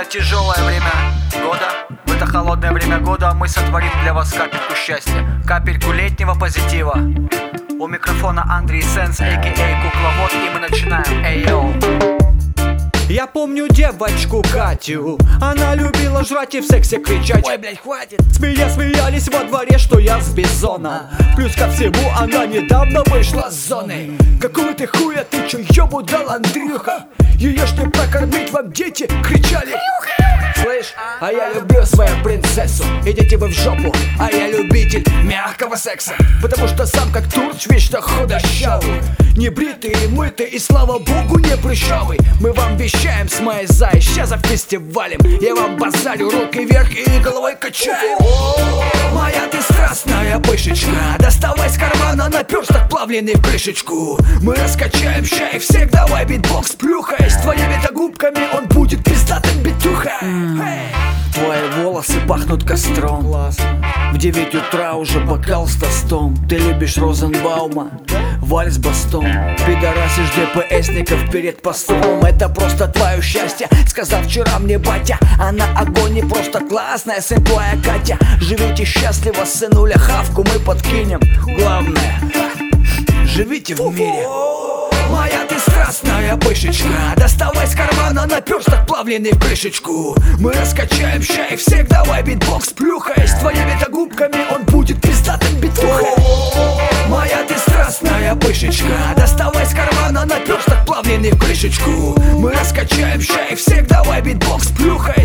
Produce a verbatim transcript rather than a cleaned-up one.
тяжелое время года, в это холодное время года мы сотворим для вас капельку счастья, капельку летнего позитива. У микрофона Андрей Сенс, а.к.а. Кукловод, и мы начинаем. Эй, йоу. Я помню девочку Катю, она любила жрать и в сексе кричать. Ой, блядь, хватит. Смея смеялись во дворе, что я с бизона. Плюс ко всему она недавно вышла с зоны. Какого ты хуя, ты чё ёбу дал, Андрюха? Ее ж не прокормить вам дети кричали. Слышь, а я люблю свою принцессу. Идите вы в жопу, а я любитель мягкого секса. Потому что сам как турч вечно худощавый, не бритый и мытый, и слава богу не прыщавый. Мы вам вещаем с моей зай, сейчас за фестивалем. Я вам базарю руки вверх и головой качаем. Моя ты страстная пышечка, доставай с кармана наперсток плавленый в крышечку. Мы раскачаем ща и всех давай битбокс плюхай. С твоими-то губками он будет пиздатым битюха. Твои волосы пахнут костром. Классно. В девять утра уже бокал с тостом. Ты любишь Розенбаума, вальс бастон. Пидорасишь ДПСников перед постом. Это просто твое счастье, сказал вчера мне батя. А на огонь не просто классная, сын твоя Катя. Живите счастливо, сынуля, хавку мы подкинем. Главное, живите в мире. Моя ты страстная пышечка, доставай с кармана наперсток плавленый в крышечку. Мы раскачаем ща и всех давай битбокс плюхай. С твоими-то губками он будет пиздатым битухой. Моя ты страстная пышечка, доставай с кармана наперсток плавленый в крышечку. Мы раскачаем ща и всех давай битбокс плюхай.